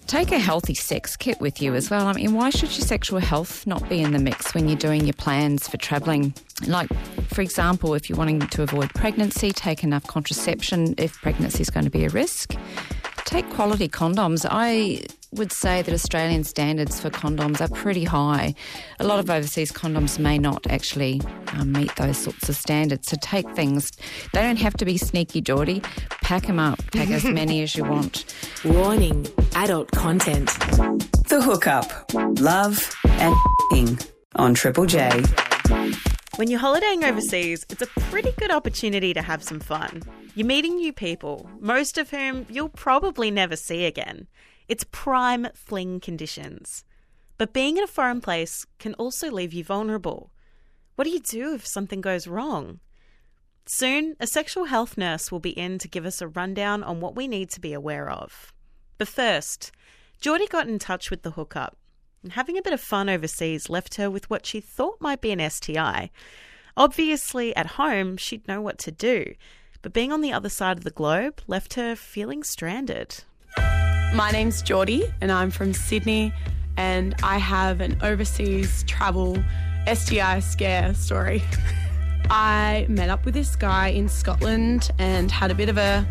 Take a healthy sex kit with you as well. I mean, why should your sexual health not be in the mix when you're doing your plans for travelling? Like, for example, if you're wanting to avoid pregnancy, take enough contraception if pregnancy is going to be a risk. Take quality condoms. I would say that Australian standards for condoms are pretty high. A lot of overseas condoms may not actually meet those sorts of standards. So take things. They don't have to be sneaky, Geordie. Pack them up. Pack as many as you want. Warning, adult content. The Hookup. Love and on Triple J. When you're holidaying overseas, it's a pretty good opportunity to have some fun. You're meeting new people, most of whom you'll probably never see again. It's prime fling conditions. But being in a foreign place can also leave you vulnerable. What do you do if something goes wrong? Soon, a sexual health nurse will be in to give us a rundown on what we need to be aware of. But first, Geordie got in touch with the Hookup. And having a bit of fun overseas left her with what she thought might be an STI. Obviously, at home, she'd know what to do. But being on the other side of the globe left her feeling stranded. My name's Geordie and I'm from Sydney, and I have an overseas travel STI scare story. I met up with this guy in Scotland and had a bit of a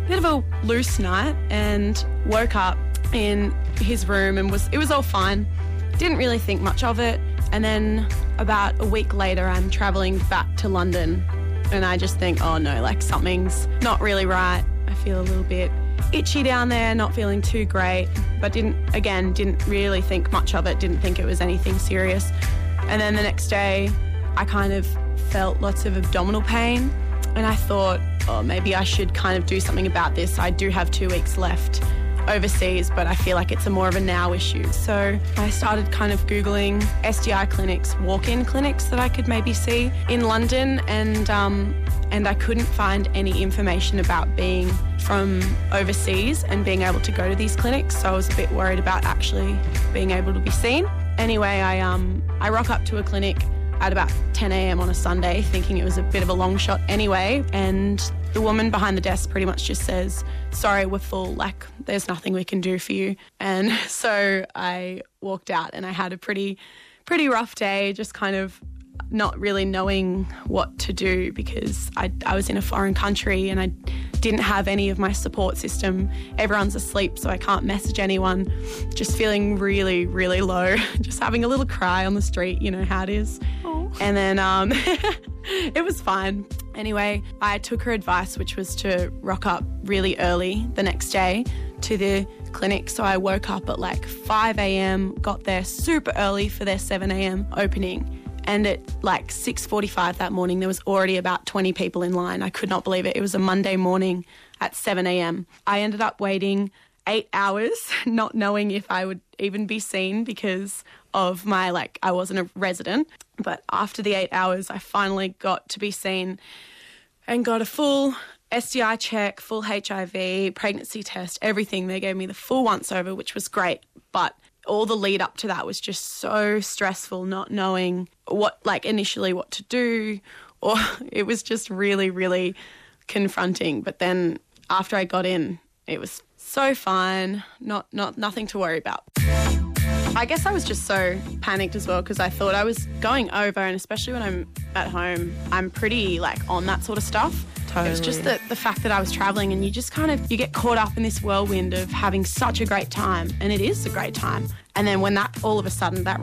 loose night and woke up in his room and it was all fine. Didn't really think much of it. And then about a week later, I'm travelling back to London and I just think, oh no, like something's not really right. I feel a little bit itchy down there, not feeling too great, but didn't really think much of it, didn't think it was anything serious. And then the next day, I kind of felt lots of abdominal pain and I thought, oh, maybe I should kind of do something about this. I do have 2 weeks left overseas, but I feel like it's more of a now issue. So I started kind of Googling STI clinics, walk-in clinics that I could maybe see in London, and I couldn't find any information about being from overseas and being able to go to these clinics, so I was a bit worried about actually being able to be seen. Anyway, I rock up to a clinic at about 10 a.m. on a Sunday, thinking it was a bit of a long shot anyway, and the woman behind the desk pretty much just says, sorry, we're full, like there's nothing we can do for you. And so I walked out and I had a pretty rough day, just kind of not really knowing what to do because I was in a foreign country and I didn't have any of my support system. Everyone's asleep, so I can't message anyone. Just feeling really, really low. Just having a little cry on the street, you know how it is. Oh. And then it was fine. Anyway, I took her advice, which was to rock up really early the next day to the clinic. So I woke up at like 5 a.m, got there super early for their 7 a.m. opening. And at like 6:45 that morning, there was already about 20 people in line. I could not believe it. It was a Monday morning at 7 a.m. I ended up waiting 8 hours, not knowing if I would even be seen because of I wasn't a resident. But after the 8 hours, I finally got to be seen and got a full STI check, full HIV, pregnancy test, everything. They gave me the full once-over, which was great. But all the lead up to that was just so stressful, not knowing initially what to do, or it was just really, really confronting. But then after I got in, it was so fine, nothing to worry about. I guess I was just so panicked as well because I thought I was going over, and especially when I'm at home, I'm pretty on that sort of stuff. Totally. It was just the fact that I was travelling and you just you get caught up in this whirlwind of having such a great time, and it is a great time. And then when that all of a sudden that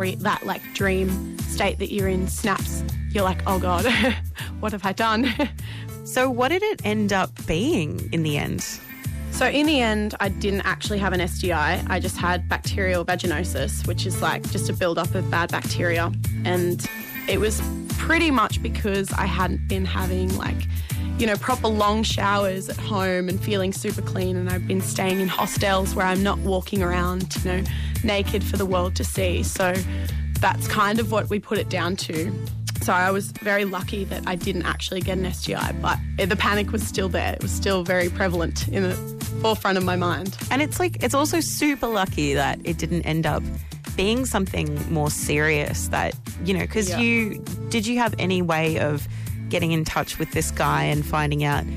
dream state that you're in snaps, you're like, oh God, what have I done? So what did it end up being in the end? So in the end, I didn't actually have an STI. I just had bacterial vaginosis, which is just a build-up of bad bacteria. And it was pretty much because I hadn't been having proper long showers at home and feeling super clean, and I've been staying in hostels where I'm not walking around, naked for the world to see. So that's kind of what we put it down to. So I was very lucky that I didn't actually get an STI, but the panic was still there. It was still very prevalent in the forefront of my mind. And it's also super lucky that it didn't end up being something more serious that, because did you have any way of getting in touch with this guy and finding out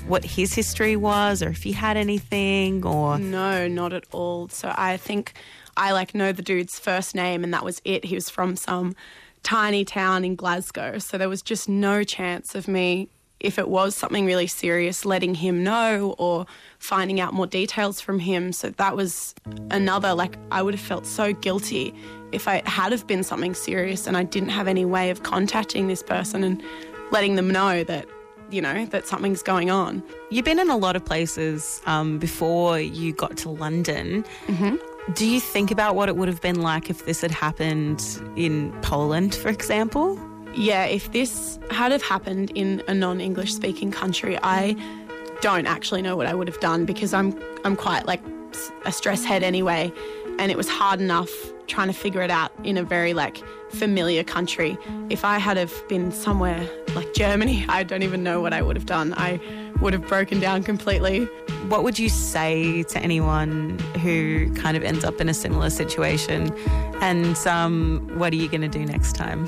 what his history was, or if he had anything, or? No, not at all. So I think I know the dude's first name, and that was it. He was from some tiny town in Glasgow, so there was just no chance of me, if it was something really serious, letting him know or finding out more details from him. So that was another, I would have felt so guilty if I had have been something serious and I didn't have any way of contacting this person and letting them know that, that something's going on. You've been in a lot of places before you got to London. Mm-hmm. Do you think about what it would have been like if this had happened in Poland, for example? Yeah, if this had have happened in a non-English speaking country, I don't actually know what I would have done, because I'm quite a stress head anyway, and it was hard enough trying to figure it out in a very familiar country. If I had have been somewhere like Germany, I don't even know what I would have done. I would have broken down completely. What would you say to anyone who kind of ends up in a similar situation, and what are you going to do next time?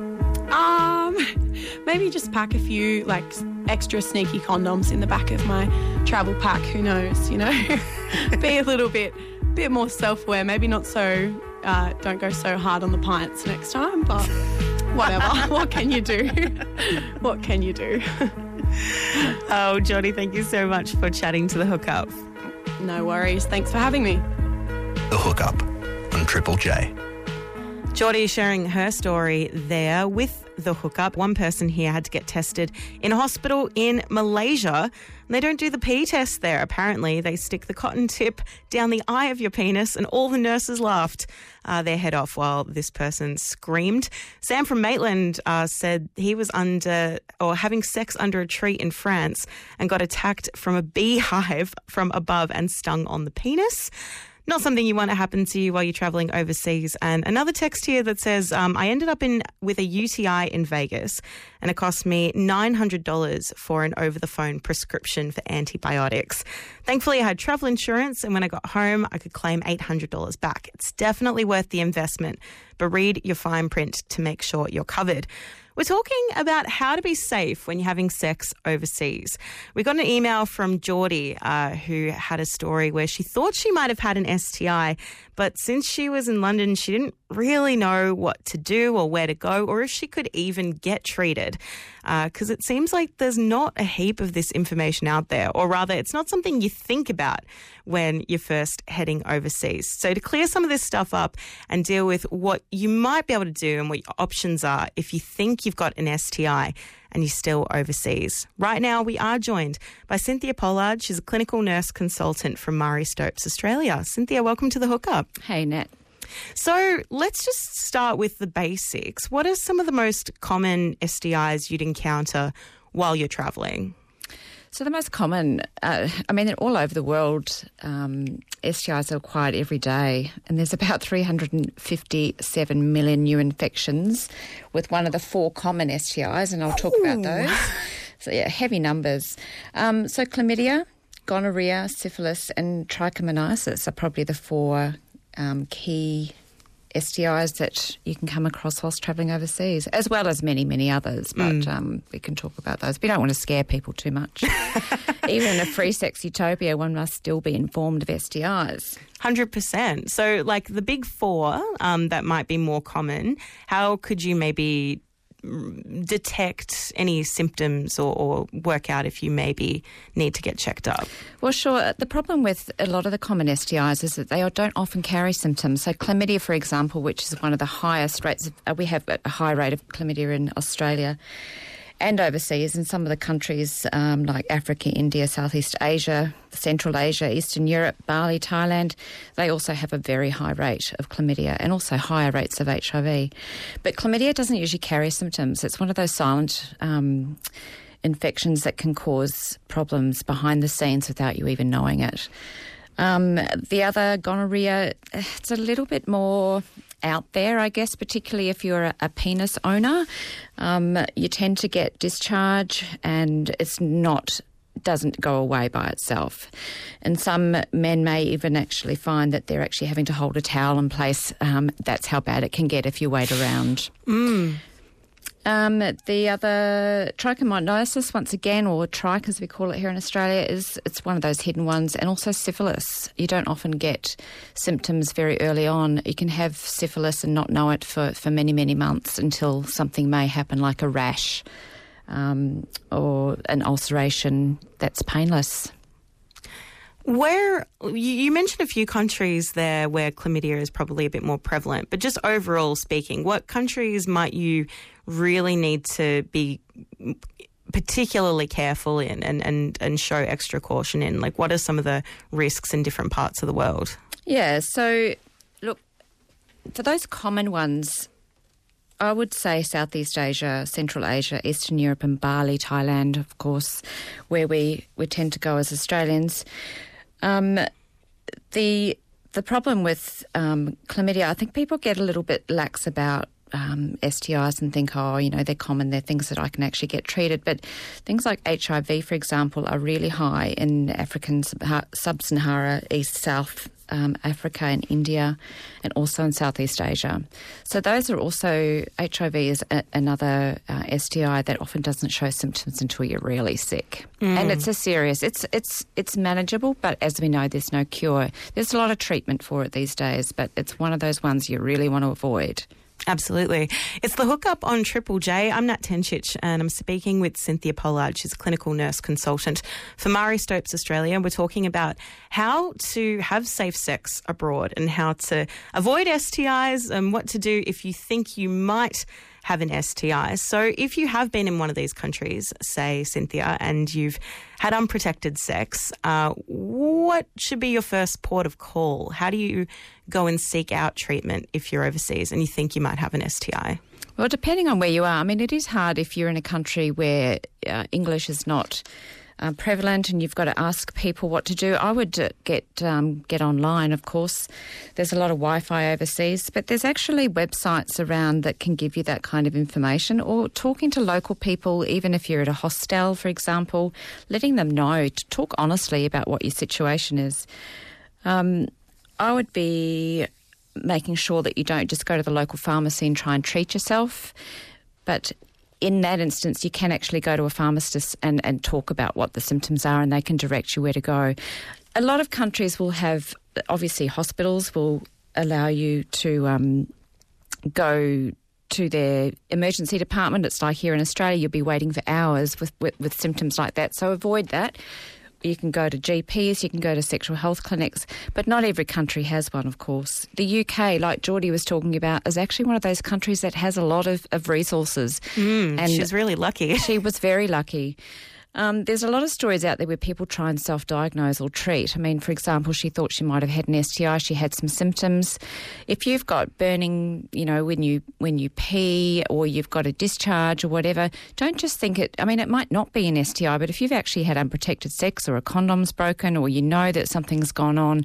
Maybe just pack a few extra sneaky condoms in the back of my travel pack. Who knows? Be a little bit more self-aware. Maybe not so. Don't go so hard on the pints next time. But whatever. What can you do? What can you do? Oh, Geordie, thank you so much for chatting to The Hookup. No worries. Thanks for having me. The Hookup on Triple J. Geordie sharing her story there with The Hookup. One person here had to get tested in a hospital in Malaysia. And they don't do the pee test there, apparently. They stick the cotton tip down the eye of your penis, and all the nurses laughed their head off while this person screamed. Sam from Maitland said he was having sex under a tree in France and got attacked from a beehive from above and stung on the penis. Not something you want to happen to you while you're travelling overseas. And another text here that says, I ended up with a UTI in Vegas, and it cost me $900 for an over-the-phone prescription for antibiotics. Thankfully, I had travel insurance, and when I got home, I could claim $800 back. It's definitely worth the investment, but read your fine print to make sure you're covered. We're talking about how to be safe when you're having sex overseas. We got an email from Geordie who had a story where she thought she might have had an STI, but since she was in London, she didn't really know what to do or where to go, or if she could even get treated, because it seems like there's not a heap of this information out there, or rather it's not something you think about when you're first heading overseas. So to clear some of this stuff up and deal with what you might be able to do and what your options are if you think you've got an STI and you're still overseas. Right now, we are joined by Cynthia Pollard. She's a clinical nurse consultant from Marie Stopes, Australia. Cynthia, welcome to The Hookup. Hey, Nat. So let's just start with the basics. What are some of the most common STIs you'd encounter while you're travelling? So the most common, they're all over the world. STIs are acquired every day, and there's about 357 million new infections with one of the 4 common STIs, and I'll talk about those. So, yeah, heavy numbers. So chlamydia, gonorrhea, syphilis and trichomoniasis are probably the 4 key STIs that you can come across whilst travelling overseas, as well as many, many others. But we can talk about those. We don't want to scare people too much. Even in a free sex utopia, one must still be informed of STIs. 100%. So, the big 4 that might be more common, how could you maybe detect any symptoms or work out if you maybe need to get checked up? Well, sure. The problem with a lot of the common STIs is that they don't often carry symptoms. So chlamydia, for example, which is one of the highest rates, we have a high rate of chlamydia in Australia and overseas in some of the countries like Africa, India, Southeast Asia, Central Asia, Eastern Europe, Bali, Thailand. They also have a very high rate of chlamydia and also higher rates of HIV. But chlamydia doesn't usually carry symptoms. It's one of those silent infections that can cause problems behind the scenes without you even knowing it. The other, gonorrhea, it's a little bit more out there, I guess, particularly if you're a penis owner. You tend to get discharge and doesn't go away by itself. And some men may even actually find that they're actually having to hold a towel in place. That's how bad it can get if you wait around. The other trichomoniasis, once again, or trich as we call it here in Australia, it's one of those hidden ones, and also syphilis. You don't often get symptoms very early on. You can have syphilis and not know it for many, many months until something may happen like a rash or an ulceration that's painless. Where you mentioned a few countries there where chlamydia is probably a bit more prevalent, but just overall speaking, what countries might you really need to be particularly careful in and show extra caution in? Like, what are some of the risks in different parts of the world? Yeah, so look, for those common ones, I would say Southeast Asia, Central Asia, Eastern Europe and Bali, Thailand, of course, where we tend to go as Australians. The problem with chlamydia, I think people get a little bit lax about STIs and think, they're common, they're things that I can actually get treated. But things like HIV, for example, are really high in African sub-Sahara, East-South Africa and India, and also in Southeast Asia. So those are also, HIV is another STI that often doesn't show symptoms until you're really sick. And it's a serious, it's manageable, but as we know, there's no cure. There's a lot of treatment for it these days, but it's one of those ones you really want to avoid. Absolutely. It's The Hookup on Triple J. I'm Nat Tenchich and I'm speaking with Cynthia Pollard. She's a clinical nurse consultant for Marie Stopes Australia. We're talking about how to have safe sex abroad and how to avoid STIs and what to do if you think you might have an STI. So if you have been in one of these countries, say, Cynthia, and you've had unprotected sex, what should be your first port of call? How do you go and seek out treatment if you're overseas and you think you might have an STI? Well, depending on where you are. I mean, it is hard if you're in a country where English is not prevalent and you've got to ask people what to do. I would get online, of course. There's a lot of Wi-Fi overseas, but there's actually websites around that can give you that kind of information, or talking to local people, even if you're at a hostel, for example, letting them know, to talk honestly about what your situation is. I would be making sure that you don't just go to the local pharmacy and try and treat yourself, but in that instance, you can actually go to a pharmacist and talk about what the symptoms are, and they can direct you where to go. A lot of countries will have, obviously hospitals will allow you to go to their emergency department. It's like here in Australia, you'll be waiting for hours with symptoms like that. So avoid that. You can go to GPs, you can go to sexual health clinics, but not every country has one, of course. The UK, like Geordie was talking about, is actually one of those countries that has a lot of resources. And she's really lucky. She was very lucky. There's a lot of stories out there where people try and self-diagnose or treat. I mean, for example, she thought she might have had an STI. She had some symptoms. If you've got burning, when you pee, or you've got a discharge or whatever, don't just think it. I mean, it might not be an STI, but if you've actually had unprotected sex, or a condom's broken, or you know that something's gone on,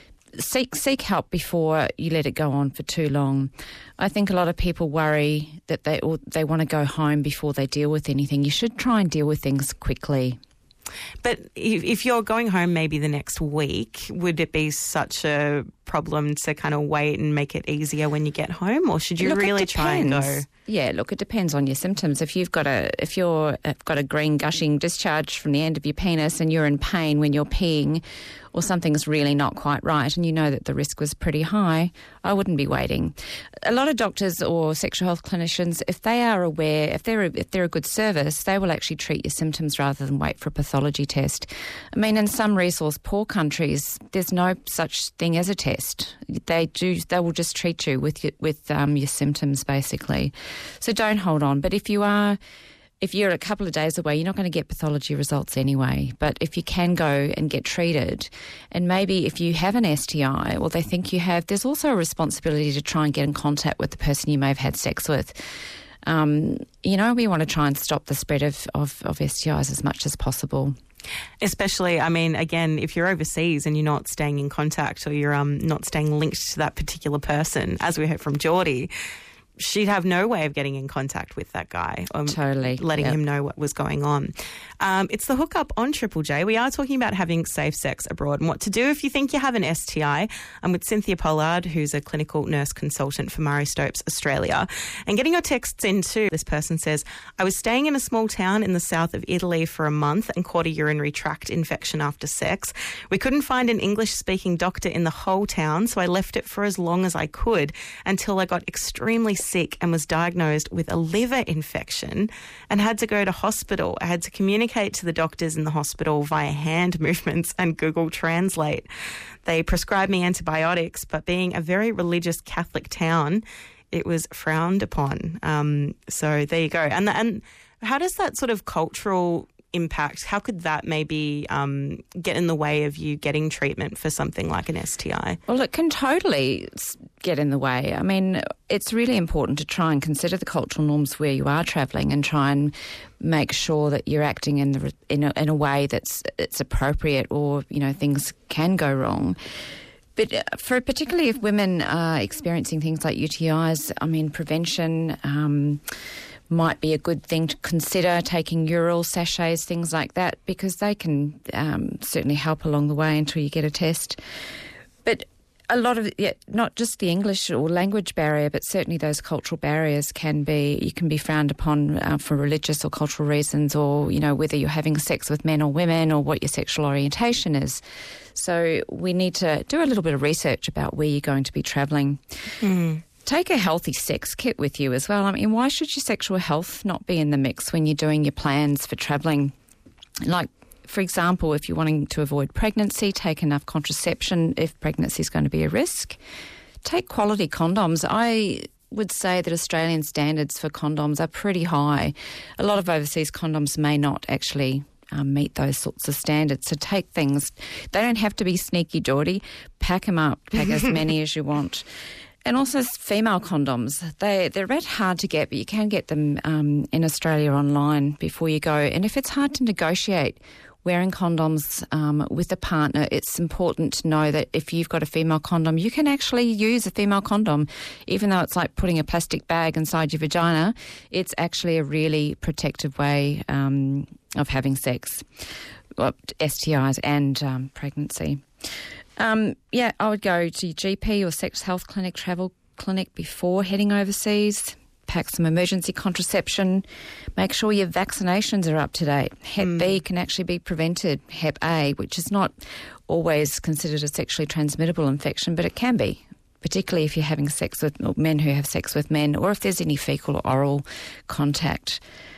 seek help before you let it go on for too long. I think a lot of people worry that they want to go home before they deal with anything. You should try and deal with things quickly. But if you're going home maybe the next week, would it be such a problem to kind of wait and make it easier when you get home, or should you really try and go? Yeah, look, it depends on your symptoms. If you've got a green gushing discharge from the end of your penis and you're in pain when you're peeing, or something's really not quite right and you know that the risk was pretty high, I wouldn't be waiting. A lot of doctors or sexual health clinicians, if they are aware, if they're a good service, they will actually treat your symptoms rather than wait for a pathology test. I mean, in some resource-poor countries, there's no such thing as a test. They will just treat you with your symptoms, basically. So don't hold on. But if you're a couple of days away, you're not going to get pathology results anyway. But if you can go and get treated, and maybe if you have an STI, or they think you have, there's also a responsibility to try and get in contact with the person you may have had sex with. We want to try and stop the spread of STIs as much as possible. Especially, I mean, again, if you're overseas and you're not staying in contact, or you're not staying linked to that particular person, as we heard from Geordie, she'd have no way of getting in contact with that guy. Totally. Letting him know what was going on. It's the hookup on Triple J. We are talking about having safe sex abroad and what to do if you think you have an STI. I'm with Cynthia Pollard, who's a clinical nurse consultant for Murray Stopes Australia. And getting your texts in too. This person says, I was staying in a small town in the south of Italy for a month and caught a urinary tract infection after sex. We couldn't find an English-speaking doctor in the whole town, so I left it for as long as I could until I got extremely sick and was diagnosed with a liver infection and had to go to hospital. I had to communicate to the doctors in the hospital via hand movements and Google Translate. They prescribed me antibiotics, but being a very religious Catholic town, it was frowned upon. So there you go. And how does that sort of cultural impact, how could that maybe get in the way of you getting treatment for something like an STI? Well, it can totally get in the way. I mean, it's really important to try and consider the cultural norms where you are travelling and try and make sure that you're acting in a way that's appropriate, or, you know, things can go wrong. But particularly if women are experiencing things like UTIs, I mean, prevention might be a good thing to consider, taking Ural sachets, things like that, because they can certainly help along the way until you get a test. But a lot of not just the English or language barrier, but certainly those cultural barriers can be frowned upon for religious or cultural reasons, or, you know, whether you're having sex with men or women, or what your sexual orientation is. So we need to do a little bit of research about where you're going to be travelling. Take a healthy sex kit with you as well. I mean, why should your sexual health not be in the mix when you're doing your plans for travelling? Like, for example, if you're wanting to avoid pregnancy, take enough contraception if pregnancy is going to be a risk. Take quality condoms. I would say that Australian standards for condoms are pretty high. A lot of overseas condoms may not actually meet those sorts of standards. So take things. They don't have to be sneaky, Geordie. Pack them up. Pack as many as you want. And also female condoms. They're a bit hard to get, but you can get them in Australia online before you go. And if it's hard to negotiate wearing condoms with a partner, it's important to know that if you've got a female condom, you can actually use a female condom. Even though it's like putting a plastic bag inside your vagina, it's actually a really protective way of having sex, STIs and pregnancy. I would go to your GP or sex health clinic, travel clinic before heading overseas. Pack some emergency contraception. Make sure your vaccinations are up to date. Hep B can actually be prevented. Hep A, which is not always considered a sexually transmittable infection, but it can be, particularly if you're having sex with men who have sex with men, or if there's any fecal or oral contact.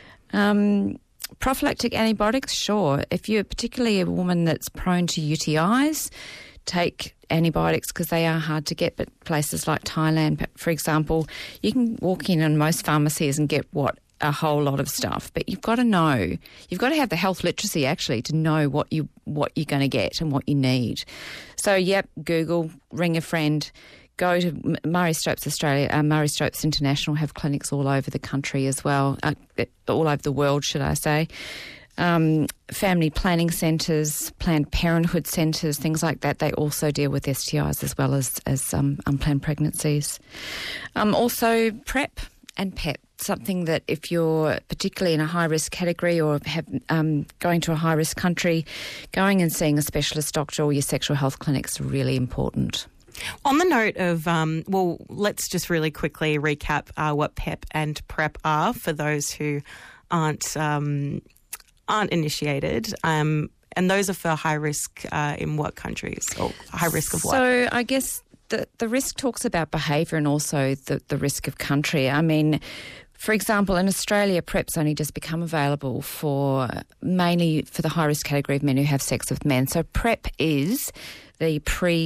Prophylactic antibiotics, sure. If you're particularly a woman that's prone to UTIs, take antibiotics because they are hard to get, but places like Thailand, for example, you can walk in most pharmacies and get a whole lot of stuff. But you've got to know, you've got to have the health literacy actually to know what you're going to get and what you need. So, Google, ring a friend, go to Murray Stopes Australia, Murray Stopes International have clinics all over the country as well, all over the world, should I say. Family planning centres, Planned Parenthood centres, things like that, they also deal with STIs as well as unplanned pregnancies. Also PrEP and PEP, something that if you're particularly in a high-risk category or have going to a high-risk country, going and seeing a specialist doctor or your sexual health clinic is really important. On the note of, let's just really quickly recap what PEP and PrEP are for those who aren't initiated, and those are for high risk in what countries, or high risk of what? So I guess the risk talks about behaviour and also the risk of country. I mean, for example, in Australia, PrEP's only just become available mainly for the high risk category of men who have sex with men. So PrEP is the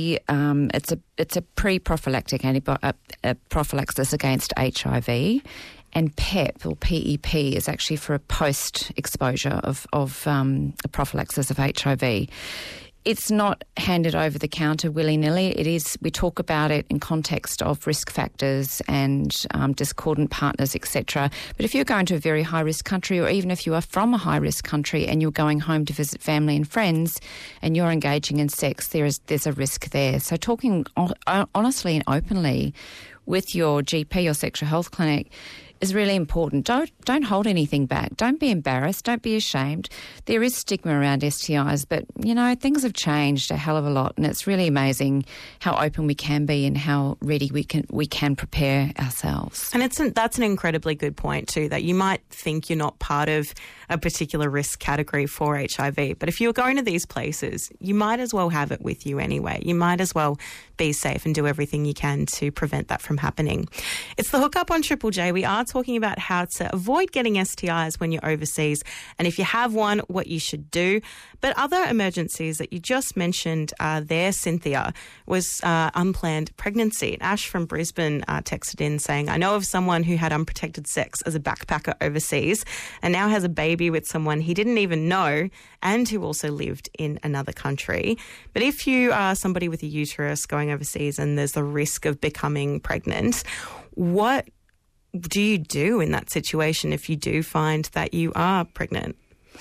it's a pre-prophylactic prophylaxis against HIV. And PEP, or PEP, is actually for a post-exposure of a prophylaxis of HIV. It's not handed over the counter willy-nilly. We talk about it in context of risk factors and discordant partners, etc. But if you're going to a very high-risk country, or even if you are from a high-risk country and you're going home to visit family and friends and you're engaging in sex, there's a risk there. So talking honestly and openly with your GP or sexual health clinic is really important. Don't hold anything back. Don't be embarrassed. Don't be ashamed. There is stigma around STIs, but, things have changed a hell of a lot, and it's really amazing how open we can be and how ready we can prepare ourselves. And that's an incredibly good point too, that you might think you're not part of a particular risk category for HIV, but if you're going to these places, you might as well have it with you anyway. You might as well be safe and do everything you can to prevent that from happening. It's the Hookup on Triple J. We are talking about how to avoid getting STIs when you're overseas, and if you have one, what you should do. But other emergencies that you just mentioned there, Cynthia, was unplanned pregnancy. Ash from Brisbane texted in saying, I know of someone who had unprotected sex as a backpacker overseas and now has a baby with someone he didn't even know and who also lived in another country. But if you are somebody with a uterus going overseas and there's the risk of becoming pregnant, what do you do in that situation if you do find that you are pregnant?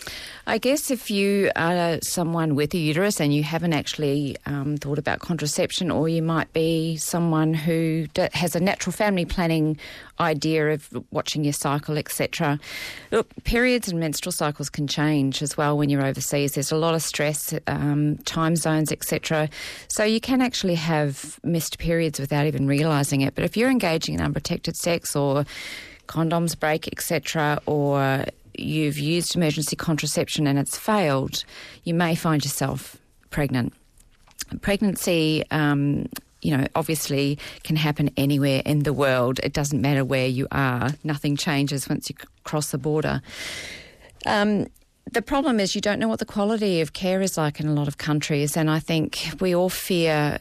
I guess if you are someone with a uterus and you haven't actually thought about contraception, or you might be someone who has a natural family planning idea of watching your cycle, etc. Look, periods and menstrual cycles can change as well when you're overseas. There's a lot of stress, time zones, etc. So you can actually have missed periods without even realising it. But if you're engaging in unprotected sex, or condoms break, etc., or you've used emergency contraception and it's failed, you may find yourself pregnant. Pregnancy, obviously can happen anywhere in the world. It doesn't matter where you are. Nothing changes once you cross the border. The problem is you don't know what the quality of care is like in a lot of countries, and I think we all fear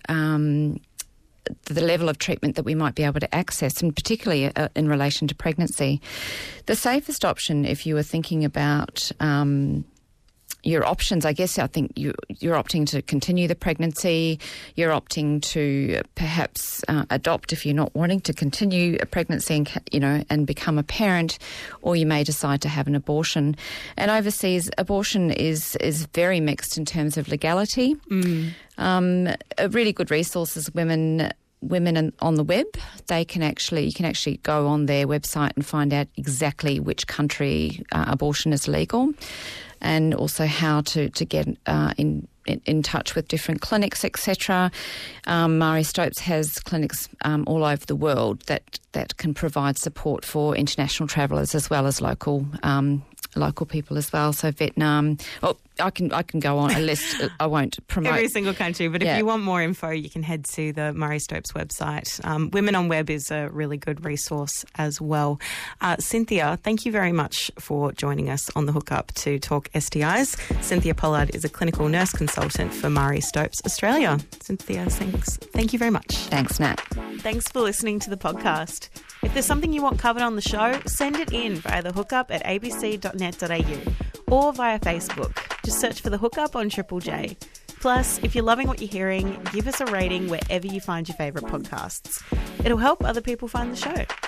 the level of treatment that we might be able to access, and particularly in relation to pregnancy. The safest option, if you were thinking about your options, I think you're opting to continue the pregnancy, you're opting to perhaps adopt if you're not wanting to continue a pregnancy and become a parent, or you may decide to have an abortion. And overseas, abortion is very mixed in terms of legality. A really good resource is women on the web. You can actually go on their website and find out exactly which country abortion is legal, and also how to get in touch with different clinics, etc. Marie Stopes has clinics all over the world that can provide support for international travellers as well as local people as well. So Vietnam. I can go on a list. I won't promote every single country, but if you want more info, you can head to the Marie Stopes website. Women on Web is a really good resource as well. Cynthia, thank you very much for joining us on the Hookup to talk STIs. Cynthia Pollard is a clinical nurse consultant for Marie Stopes Australia. Cynthia, thanks. Thank you very much. Thanks, Nat. Thanks for listening to the podcast. If there's something you want covered on the show, send it in via the hookup@abc.net.au or via Facebook. Just search for the Hookup on Triple J. Plus, if you're loving what you're hearing, give us a rating wherever you find your favourite podcasts. It'll help other people find the show.